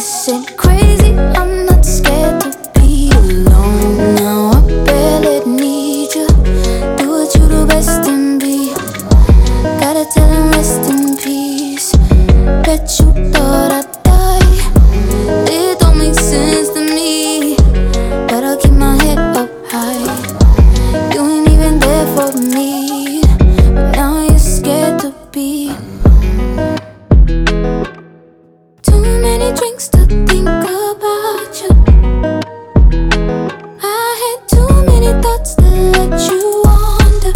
Isn't crazy, I'm not scared to be alone. Now I barely need you. Do what you do best and be. Gotta tell him rest in peace. Bet you thought I'd die. It don't make sense to me, but I'll keep my head up high. You ain't even there for me, but now you're scared to be. Too many drinks to think about you. I had too many thoughts to let you wander.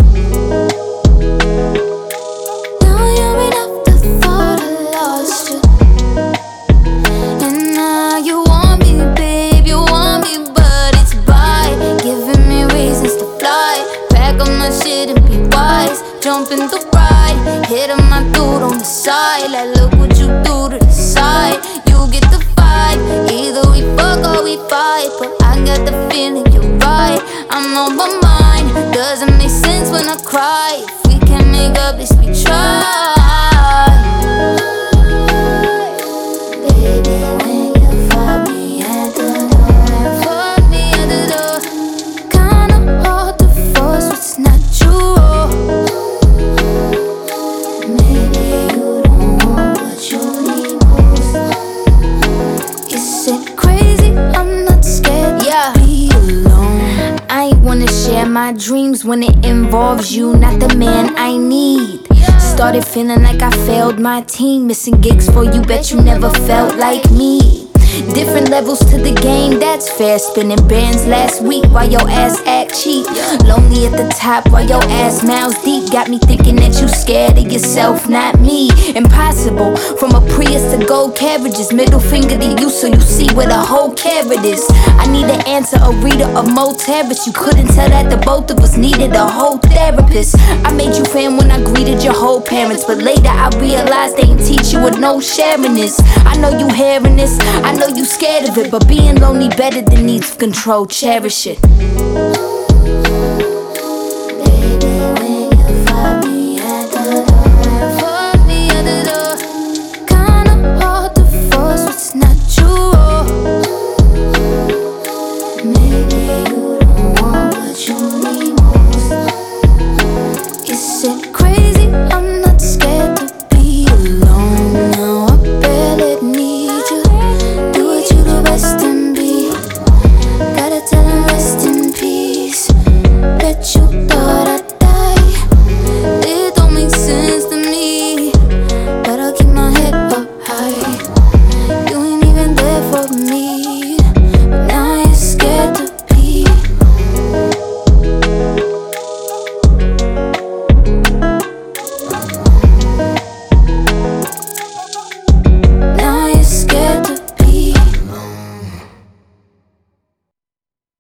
Now you're an afterthought, I lost you. And now you want me, babe, you want me, but it's by giving me reasons to fly. Pack up my shit and be wise. Jump in the ride, hit on my dude on the side. Like, look what you do to the side. You get the vibe, either we fuck or we fight. But I got the feeling you're right. I'm on my mind, doesn't make sense when I cry. If we can't make up, at least we try. Baby, when you find me at the door, find me at the door. Kinda hard to force what's not true. Maybe you don't want what you need most. Is it crazy? I'm not scared to be alone. I ain't wanna share my dreams when it involves you, not the man I need. Started feeling like I failed my team, missing gigs for you, bet you never felt like me. Different levels to the game, that's fair. Spinning bands last week while your ass act cheap. Lonely at the top while your ass mouths deep. Got me thinking that you scared of yourself, not me. Impossible, from a Prius to gold carriages. Middle finger to you so you see where the whole carrot is. I need an answer, a reader of Mo Terrace. You couldn't tell that the both of us needed a whole therapist. I made you fan when I greeted your whole parents, but later I realized they ain't teach you what no sharing is. I know you hearing this, I know you scared of it, but being lonely better than needs of control. Cherish it.